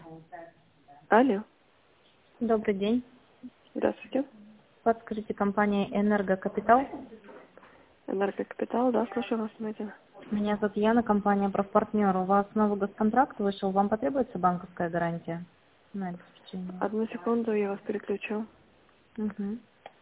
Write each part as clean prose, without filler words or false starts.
Алло, Добрый день. здравствуйте. Подскажите, компания «Энергокапитал». Энергокапитал, да, слушаю вас, Надя. Меня зовут Яна, компания «Профпартнер». У вас новый госконтракт вышел. Вам потребуется банковская гарантия на обеспечение? Одну секунду, я вас переключу. Мгм.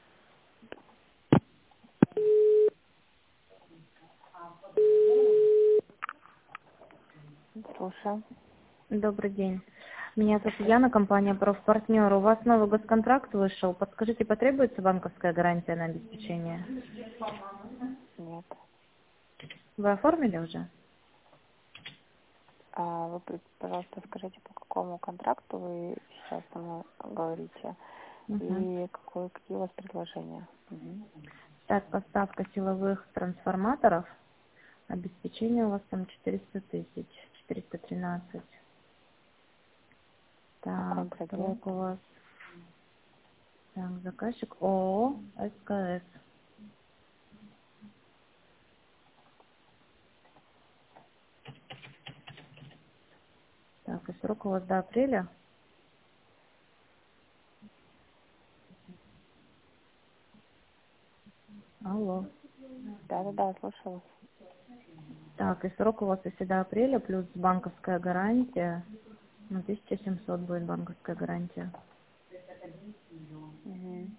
Слушаю. Добрый день. Меня зовут Яна, компания «Профпартнер». У вас новый госконтракт вышел. Подскажите, потребуется банковская гарантия на обеспечение? Нет. Вы оформили уже? Вы, пожалуйста, скажите, по какому контракту вы сейчас со мной говорите Мгм. и какие у вас предложения? Так, поставка силовых трансформаторов. Обеспечение у вас там 400 тысяч, 413. Так, Какой клиент? срок у вас. Так, заказчик ООО СКС. Так, и срок у вас до апреля. Алло. Да, слушаю вас. Так, и срок у вас, если до апреля, плюс банковская гарантия. 1700 будет банковская гарантия. Мгм.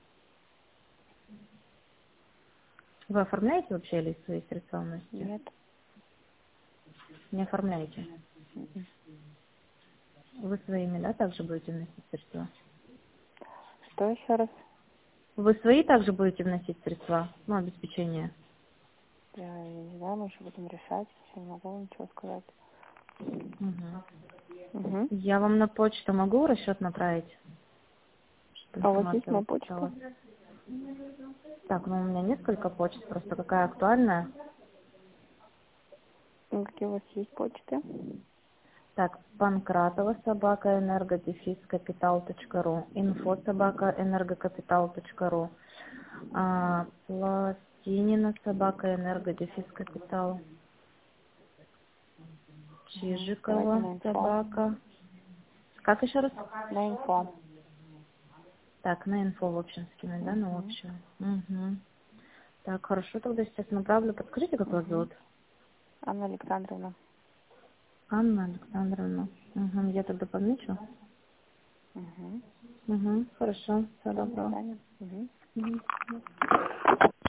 Вы оформляете вообще или свои средства вносите? Нет. Не оформляете. Мгм. Вы своими, да, также будете вносить средства? Что еще раз? Вы свои также будете вносить средства? Ну, обеспечение. Я не знаю, мы еще будем решать. Я не могу ничего сказать. Мгм. Угу. Я вам на почту могу расчет направить, чтобы А у вас есть информация моя почта? выпускалась? Так, ну у меня несколько почт, просто какая актуальная. Какие у вас есть почты? Так, Панкратова собака энергодефис-капитал.ру, инфо собака энергокапитал.ру, Пластинина собака энергодефис-капитал, Угу. Давайте Чижикова на инфо. собака. Как еще раз? На инфо. Так, на инфо в общем скинуть, да, на Угу. общую. Угу. Так, хорошо, тогда сейчас направлю. Подскажите, как вас Угу. зовут? Анна Александровна. Анна Александровна. Угу, я тогда помечу. Угу. Угу, хорошо, всего Все, до доброго. свидания. Угу. Мгм.